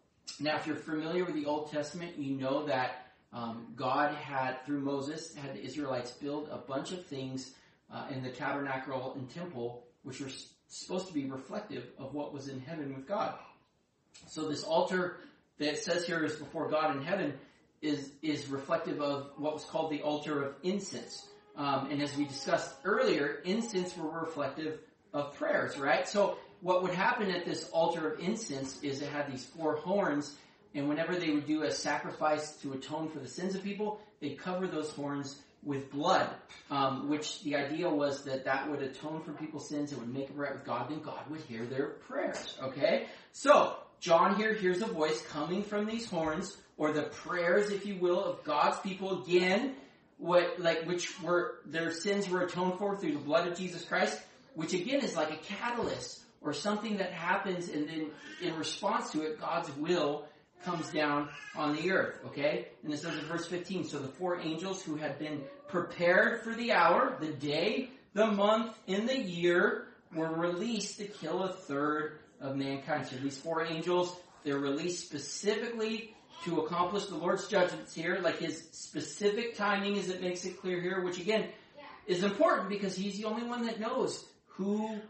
now if you're familiar with the Old Testament, you know that um, God had, through Moses, had the Israelites build a bunch of things uh, in the tabernacle and temple, which were s- supposed to be reflective of what was in heaven with God. So this altar that it says here is before God in heaven is is reflective of what was called the altar of incense. Um, and as we discussed earlier, incense were reflective of prayers, right? So what would happen at this altar of incense is it had these four horns, and whenever they would do a sacrifice to atone for the sins of people, they'd cover those horns with blood, um, which the idea was that that would atone for people's sins, it would make them right with God, then God would hear their prayers, okay? So, John here hears a voice coming from these horns, or the prayers, if you will, of God's people again, what like which were their sins were atoned for through the blood of Jesus Christ, which again is like a catalyst or something that happens, and then in response to it, God's will comes down on the earth. Okay, and it says in verse fifteen, so the four angels who had been prepared for the hour, the day, the month, and the year were released to kill a third of mankind. So these four angels, they're released specifically to accomplish the Lord's judgments here, like his specific timing as it makes it clear here, which again is important because he's the only one that knows who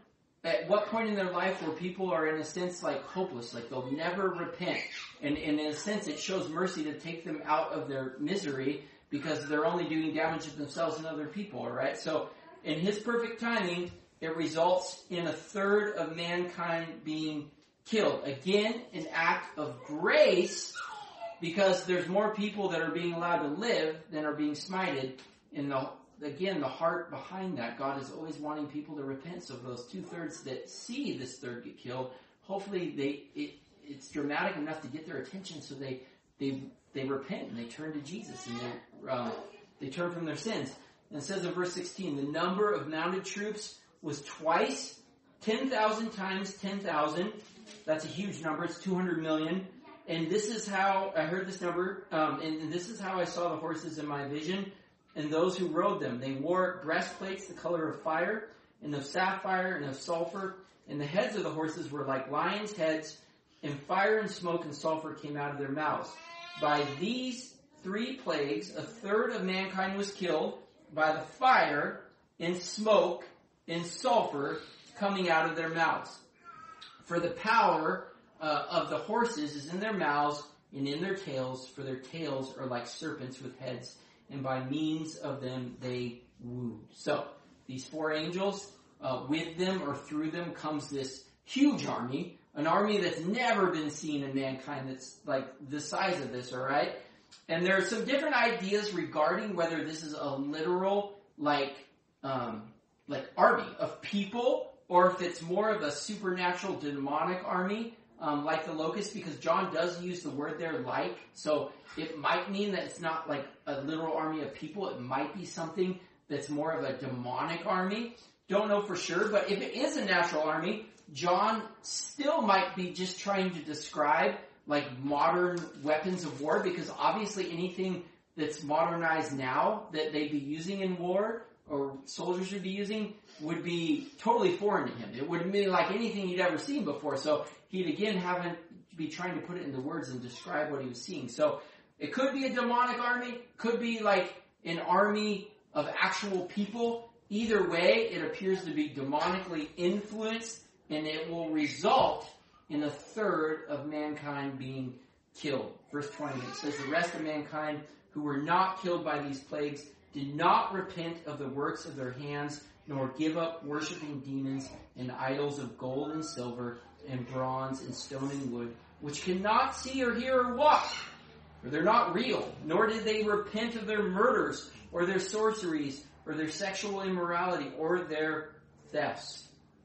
at what point in their life where people are in a sense like hopeless, like they'll never repent. And, and in a sense it shows mercy to take them out of their misery because they're only doing damage to themselves and other people, alright? So in his perfect timing, it results in a third of mankind being killed. Again, an act of grace because there's more people that are being allowed to live than are being smited. In the Again, the heart behind that, God is always wanting people to repent. So those two-thirds that see this third get killed, hopefully they it, it's dramatic enough to get their attention so they they they repent and they turn to Jesus and they uh, they turn from their sins. And it says in verse sixteen, the number of mounted troops was twice, ten thousand times ten thousand. That's a huge number. It's two hundred million. And this is how, I heard this number, um, and, and this is how I saw the horses in my vision. And those who rode them, they wore breastplates the color of fire, and of sapphire, and of sulfur. And the heads of the horses were like lions' heads, and fire and smoke and sulfur came out of their mouths. By these three plagues, a third of mankind was killed by the fire and smoke and sulfur coming out of their mouths. For the power uh, of the horses is in their mouths and in their tails, for their tails are like serpents with heads, and by means of them they wound. So, these four angels, uh, with them or through them comes this huge army, an army that's never been seen in mankind that's like the size of this, alright? And there are some different ideas regarding whether this is a literal, like, um, like army of people, or if it's more of a supernatural demonic army, um, like the locusts, because John does use the word there, like, so it might mean that it's not like a literal army of people. It might be something that's more of a demonic army. Don't know for sure, but if it is a natural army, John still might be just trying to describe like modern weapons of war, because obviously anything that's modernized now that they'd be using in war, or soldiers would be using, would be totally foreign to him. It wouldn't be like anything he'd ever seen before. So he'd again haven't be trying to put it into words and describe what he was seeing. So it could be a demonic army, could be like an army of actual people. Either way, it appears to be demonically influenced, and it will result in a third of mankind being killed. Verse twenty, it says, the rest of mankind who were not killed by these plagues did not repent of the works of their hands, nor give up worshiping demons and idols of gold and silver and bronze and stone and wood, which cannot see or hear or walk, for they're not real, nor did they repent of their murders or their sorceries or their sexual immorality or their thefts.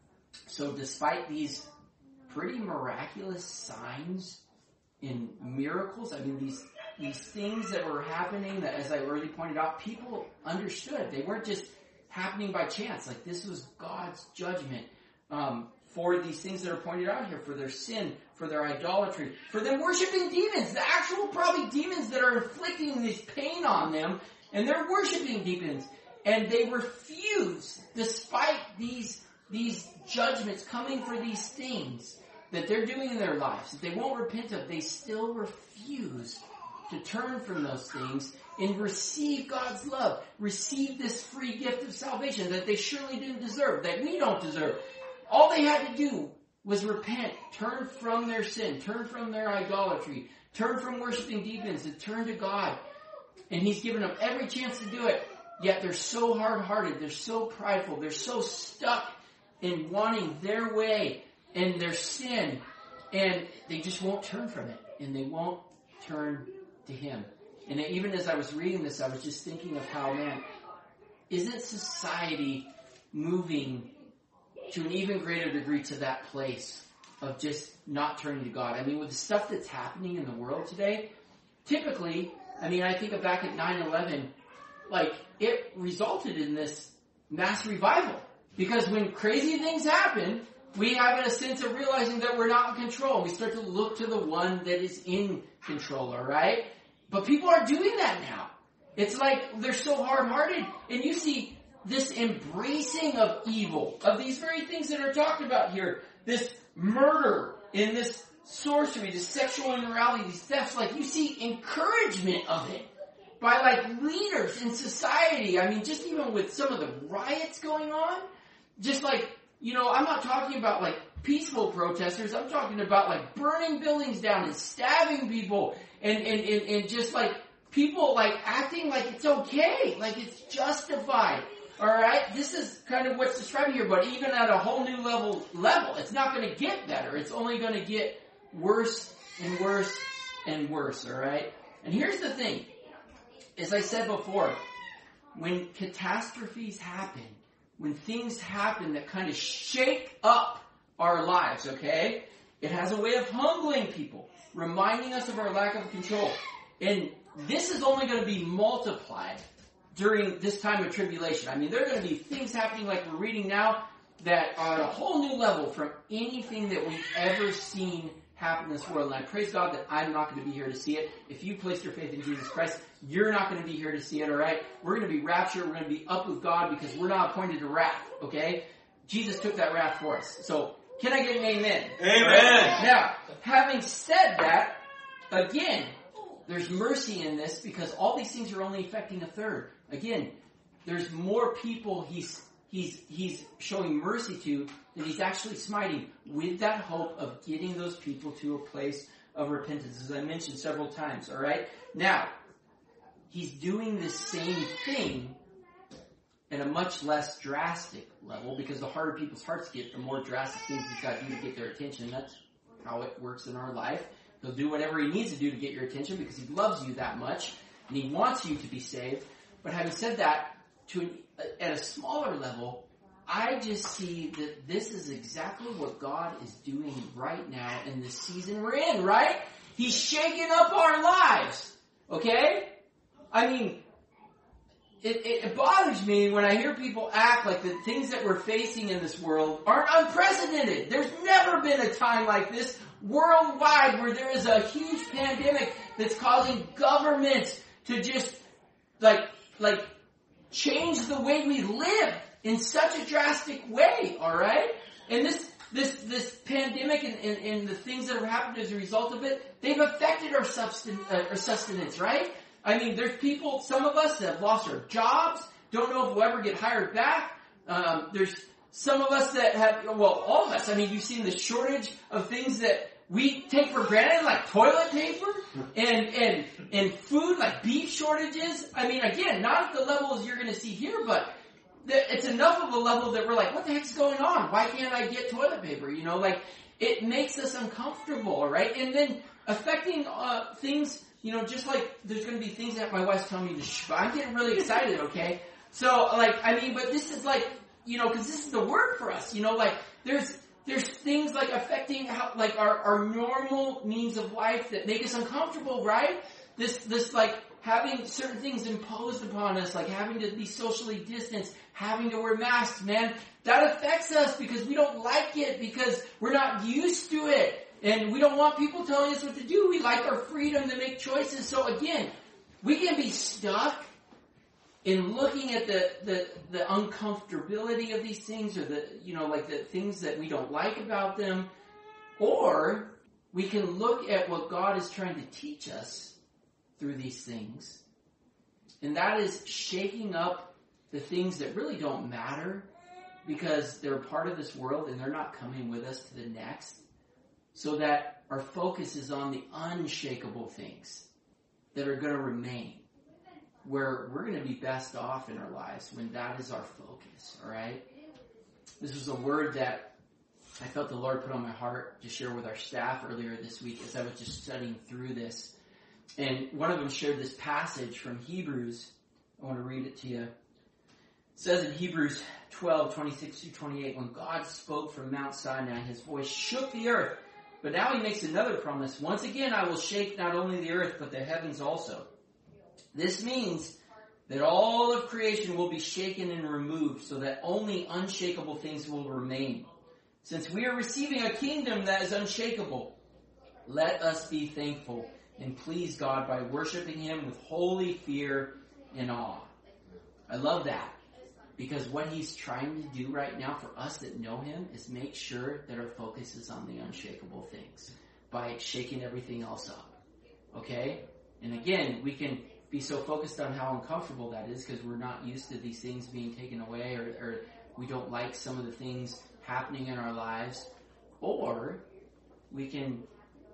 So despite these pretty miraculous signs and miracles, I mean, these these things that were happening that, as I already pointed out, people understood. They weren't just happening by chance. Like, this was God's judgment um, for these things that are pointed out here, for their sin, for their idolatry, for them worshiping demons, the actual probably demons that are inflicting this pain on them, and they're worshiping demons. And they refuse, despite these, these judgments coming for these things that they're doing in their lives, that they won't repent of, they still refuse to turn from those things and receive God's love, receive this free gift of salvation that they surely didn't deserve, that we don't deserve. All they had to do was repent, turn from their sin, turn from their idolatry, turn from worshiping demons, and turn to God. And He's given them every chance to do it. Yet they're so hard-hearted, they're so prideful, they're so stuck in wanting their way and their sin, and they just won't turn from it, and they won't turn to Him. And even as I was reading this, I was just thinking of how, man, isn't society moving to an even greater degree to that place of just not turning to God? I mean, with the stuff that's happening in the world today, typically, I mean, I think of back at nine eleven, like, it resulted in this mass revival. Because when crazy things happen, we have a sense of realizing that we're not in control. We start to look to the one that is in control, alright? But people are doing that now. It's like they're so hard-hearted. And you see this embracing of evil, of these very things that are talked about here. This murder and this sorcery, this sexual immorality, these thefts. Like, you see encouragement of it by like leaders in society. I mean, just even with some of the riots going on, just like you know, I'm not talking about like peaceful protesters. I'm talking about like burning buildings down and stabbing people and, and, and, and just like people like acting like it's okay, like it's justified. All right, this is kind of what's described here, but even at a whole new level, level, it's not going to get better. It's only going to get worse and worse and worse. All right, and here's the thing: as I said before, when catastrophes happen, when things happen that kind of shake up our lives, okay, it has a way of humbling people, reminding us of our lack of control, and this is only going to be multiplied during this time of tribulation. I mean, there are going to be things happening like we're reading now that are at a whole new level from anything that we've ever seen happen in this world. And I praise God that I'm not going to be here to see it. If you placed your faith in Jesus Christ, you're not going to be here to see it, all right? We're going to be raptured. We're going to be up with God because we're not appointed to wrath, okay? Jesus took that wrath for us. So, can I get an amen? Amen. Right? Now, having said that, again, there's mercy in this because all these things are only affecting a third. Again, there's more people he's he's he's showing mercy to than he's actually smiting, with that hope of getting those people to a place of repentance, as I mentioned several times. All right? Now, he's doing the same thing at a much less drastic level, because the harder people's hearts get, the more drastic things he's got to do to get their attention. That's how it works in our life. He'll do whatever he needs to do to get your attention because he loves you that much and he wants you to be saved. But having said that, to an, at a smaller level, I just see that this is exactly what God is doing right now in the season we're in, right? He's shaking up our lives, okay? I mean, it, it, it bothers me when I hear people act like the things that we're facing in this world aren't unprecedented. There's never been a time like this worldwide where there is a huge pandemic that's causing governments to just like like change the way we live in such a drastic way, all right? And this this this pandemic and, and, and the things that have happened as a result of it, they've affected our subsisten- uh, our sustenance, right? I mean, there's people, some of us that have lost our jobs, don't know if we'll ever get hired back. Um, there's some of us that have, well, all of us, I mean, you've seen the shortage of things that we take for granted, like toilet paper and, and, and food, like beef shortages. I mean, again, not at the levels you're going to see here, but the, it's enough of a level that we're like, what the heck's going on? Why can't I get toilet paper? You know, like, it makes us uncomfortable, right? And then affecting uh, things, you know, just like there's going to be things that my wife's telling me to shh, I'm getting really excited, okay? So, like, I mean, but this is like, you know, because this is the word for us, you know, like, there's, There's things like affecting how, like our, our normal means of life that make us uncomfortable, right? This, this like having certain things imposed upon us, like having to be socially distanced, having to wear masks, man, that affects us because we don't like it, because we're not used to it. And we don't want people telling us what to do. We like our freedom to make choices. So again, we can be stuck in looking at the, the, the uncomfortability of these things, or the, you know, like the things that we don't like about them, or we can look at what God is trying to teach us through these things, and that is shaking up the things that really don't matter because they're part of this world and they're not coming with us to the next, so that our focus is on the unshakable things that are going to remain, where we're going to be best off in our lives when that is our focus, all right? This was a word that I felt the Lord put on my heart to share with our staff earlier this week as I was just studying through this. And one of them shared this passage from Hebrews. I want to read it to you. It says in Hebrews twelve, twenty-six through twenty-eight, when God spoke from Mount Sinai, his voice shook the earth. But now he makes another promise. Once again, I will shake not only the earth, but the heavens also. This means that all of creation will be shaken and removed so that only unshakable things will remain. Since we are receiving a kingdom that is unshakable, let us be thankful and please God by worshiping him with holy fear and awe. I love that, because what he's trying to do right now for us that know him is make sure that our focus is on the unshakable things by shaking everything else up. Okay? And again, we can be so focused on how uncomfortable that is because we're not used to these things being taken away, or, or we don't like some of the things happening in our lives, or we can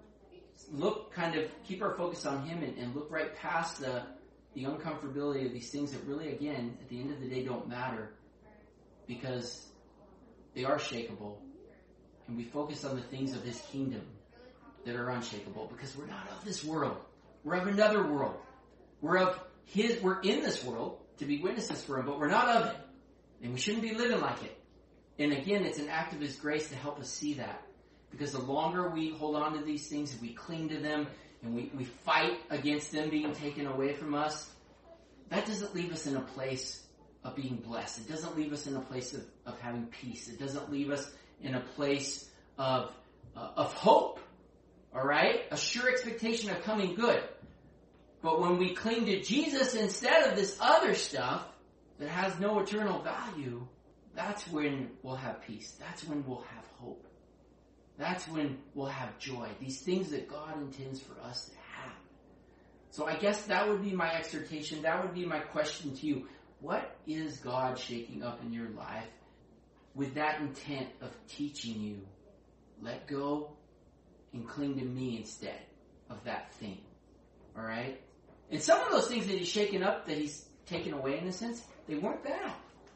look kind of, keep our focus on him and, and look right past the, the uncomfortability of these things that really, again, at the end of the day don't matter because they are shakeable. And we focus on the things of his kingdom that are unshakable because we're not of this world. We're of another world. We're of his, we're in this world to be witnesses for him, but we're not of it. And we shouldn't be living like it. And again, it's an act of his grace to help us see that. Because the longer we hold on to these things, and we cling to them, and we, we fight against them being taken away from us, that doesn't leave us in a place of being blessed. It doesn't leave us in a place of, of having peace. It doesn't leave us in a place of, uh, of hope. All right? A sure expectation of coming good. But when we cling to Jesus instead of this other stuff that has no eternal value, that's when we'll have peace. That's when we'll have hope. That's when we'll have joy. These things that God intends for us to have. So I guess that would be my exhortation. That would be my question to you. What is God shaking up in your life with that intent of teaching you? Let go and cling to me instead of that thing. All right? And some of those things that he's shaken up, that he's taken away in a sense, they weren't bad.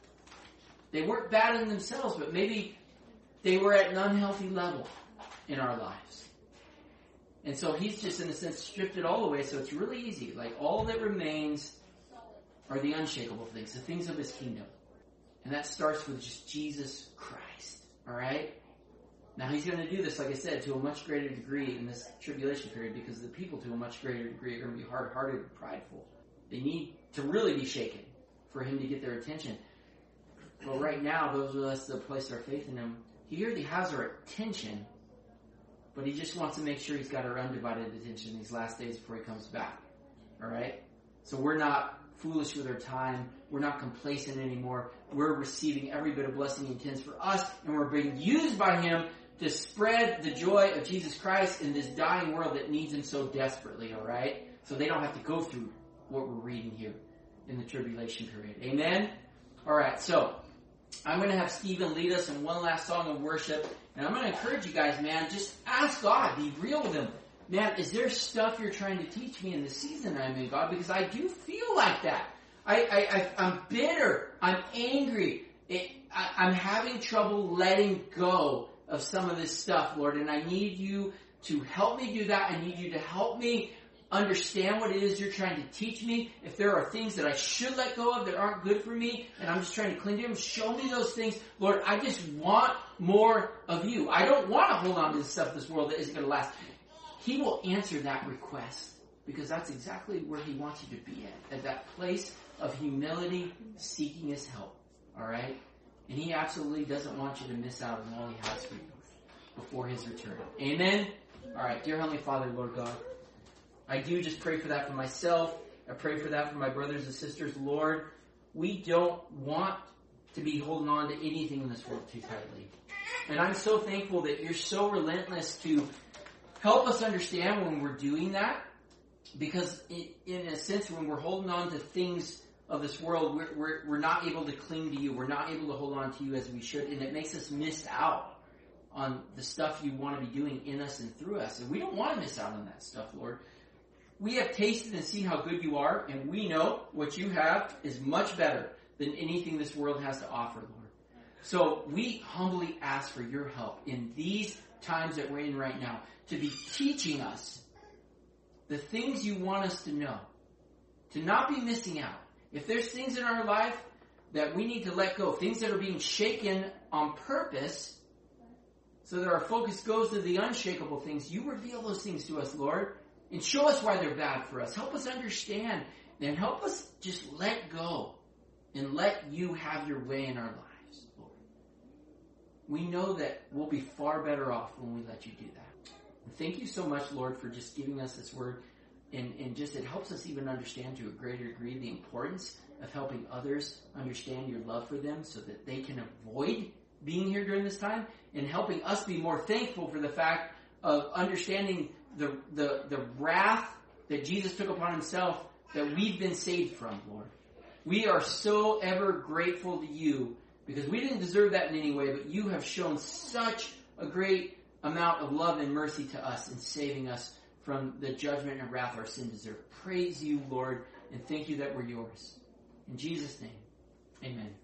They weren't bad in themselves, but maybe they were at an unhealthy level in our lives. And so he's just, in a sense, stripped it all away, so it's really easy. Like, all that remains are the unshakable things, the things of his kingdom. And that starts with just Jesus Christ. All right? Now, he's going to do this, like I said, to a much greater degree in this tribulation period, because the people, to a much greater degree, are going to be hard-hearted and prideful. They need to really be shaken for him to get their attention. But right now, those of us that place our faith in him, he already has our attention, but he just wants to make sure he's got our undivided attention these last days before he comes back. All right? So we're not foolish with our time. We're not complacent anymore. We're receiving every bit of blessing he intends for us, and we're being used by him to spread the joy of Jesus Christ in this dying world that needs him so desperately, all right? So they don't have to go through what we're reading here in the tribulation period. Amen? All right, so I'm going to have Stephen lead us in one last song of worship, and I'm going to encourage you guys, man, just ask God, be real with him. Man, is there stuff you're trying to teach me in the season I'm in, God? Because I do feel like that. I, I, I, I'm bitter. I'm angry. It, I, I'm having trouble letting go of some of this stuff, Lord, and I need you to help me do that. I need you to help me understand what it is you're trying to teach me. If there are things that I should let go of that aren't good for me, and I'm just trying to cling to them, show me those things. Lord, I just want more of you. I don't want to hold on to the stuff of this world that isn't going to last. He will answer that request, because that's exactly where he wants you to be at, at that place of humility, seeking his help. All right? And he absolutely doesn't want you to miss out on all he has for you before his return. Amen? All right, dear Heavenly Father, Lord God, I do just pray for that for myself. I pray for that for my brothers and sisters. Lord, we don't want to be holding on to anything in this world too tightly. And I'm so thankful that you're so relentless to help us understand when we're doing that. Because in a sense, when we're holding on to things of this world, we're, we're, we're not able to cling to you. We're not able to hold on to you as we should. And it makes us miss out on the stuff you want to be doing in us and through us. And we don't want to miss out on that stuff, Lord. We have tasted and seen how good you are, and we know what you have is much better than anything this world has to offer, Lord. So we humbly ask for your help in these times that we're in right now to be teaching us the things you want us to know, to not be missing out. If there's things in our life that we need to let go, things that are being shaken on purpose, so that our focus goes to the unshakable things, you reveal those things to us, Lord, and show us why they're bad for us. Help us understand, and help us just let go and let you have your way in our lives, Lord. We know that we'll be far better off when we let you do that. And thank you so much, Lord, for just giving us this word. And, and just it helps us even understand to a greater degree the importance of helping others understand your love for them so that they can avoid being here during this time, and helping us be more thankful for the fact of understanding the, the, the wrath that Jesus took upon himself that we've been saved from, Lord. We are so ever grateful to you Because we didn't deserve that in any way, but you have shown such a great amount of love and mercy to us in saving us from the judgment and wrath our sin deserved. Praise you, Lord, and thank you that we're yours. In Jesus' name, amen.